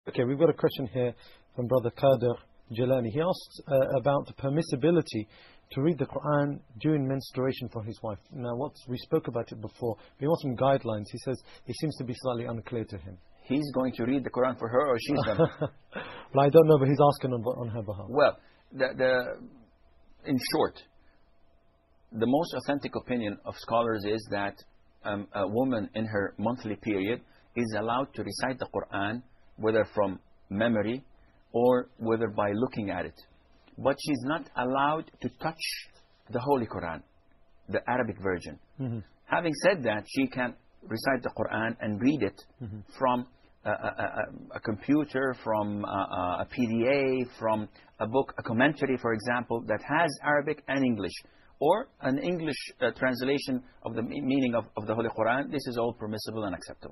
Okay, we've got a question here from Brother Qadir Jalani. He asks about the permissibility to read the Quran during menstruation for his wife. Now, we spoke about it before. We want some guidelines. He says it seems to be slightly unclear to him. He's going to read the Quran for her, or she's going to? Well, I don't know, but he's asking on her behalf. Well, in short, the most authentic opinion of scholars is that a woman in her monthly period is allowed to recite the Quran, whether from memory or whether by looking at it. But she's not allowed to touch the Holy Quran, the Arabic version. Having said that, she can recite the Quran and read it from a computer, from a PDA, from a book, a commentary, for example, that has Arabic and English, or an English translation of the meaning of the Holy Quran. This is all permissible and acceptable.